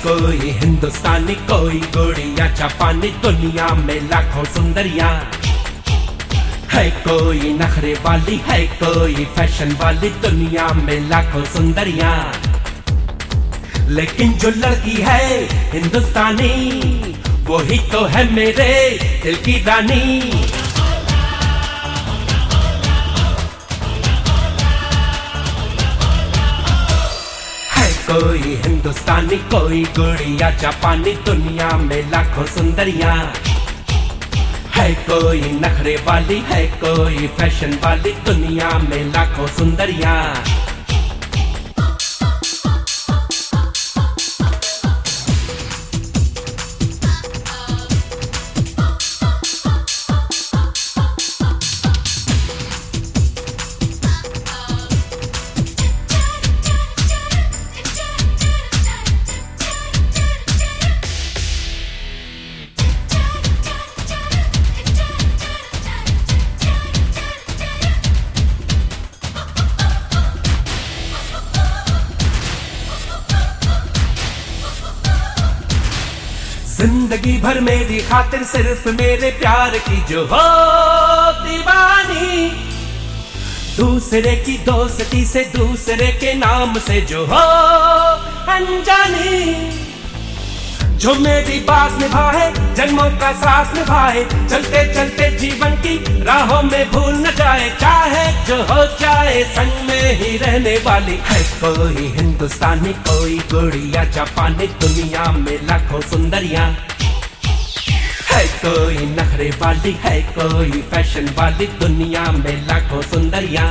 कोई हिंदुस्तानी, कोई गुड़िया जापानी, दुनिया में लाखों सुंदरियां। है कोई नखरे वाली, है कोई फैशन वाली, दुनिया में लाखों सुंदरियां। लेकिन जो लड़की है हिंदुस्तानी, वही तो है मेरे दिल की रानी। कोई हिंदुस्तानी, कोई गुड़िया जापानी, दुनिया में लाखों सुंदरियां। है कोई नखरे वाली, है कोई फैशन वाली, दुनिया में लाखों सुंदरियां। जिंदगी भर मेरी खातिर सिर्फ मेरे प्यार की जो हो दीवानी, दूसरे की दोस्ती से, दूसरे के नाम से जो हो अनजानी। जो मेरी बात निभाए, जन्मों का साथ निभाए, चलते चलते जीवन की राहों में भूल न जाए। चाहे जो हो जाए, संग में ही रहने वाली। है कोई हिंदुस्तानी, कोई गुड़िया जापानी, दुनिया में लाखों सुंदरियां। है कोई नखरे वाली, है कोई फैशन वाली, दुनिया में लाखों सुंदरियां।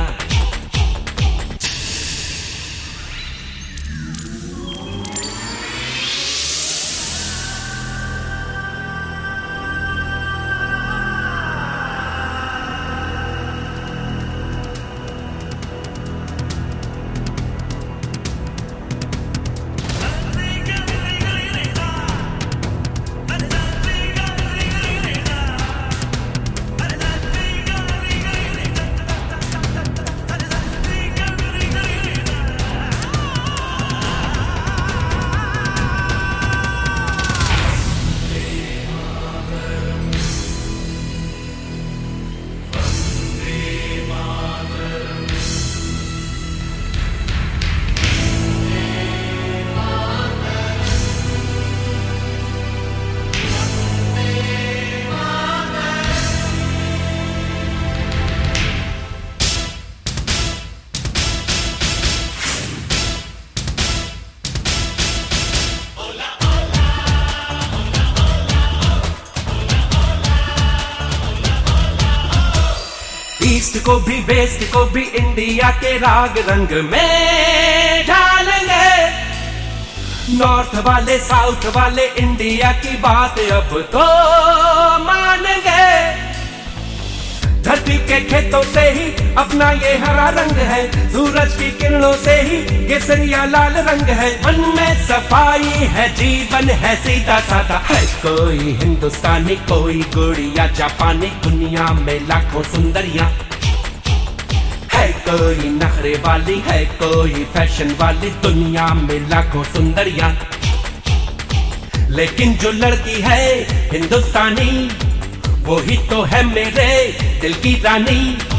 ईस्ट को भी वेस्ट को भी इंडिया के राग रंग में ढालेंगे। नॉर्थ वाले साउथ वाले इंडिया की बात अब तो मानेंगे। धरती के खेतों से ही अपना ये हरा रंग है, सूरज की किरणों से ही केसरिया लाल रंग है। मन में सफाई है, जीवन है सीधा साधा। है कोई हिंदुस्तानी, कोई गुड़िया जापानी, दुनिया में लाखों सुंदरियां। है कोई नखरे वाली, है कोई फैशन वाली, दुनिया में लाखों सुंदरियां। लेकिन जो लड़की है हिंदुस्तानी, वही तो है मेरे दिल की रानी।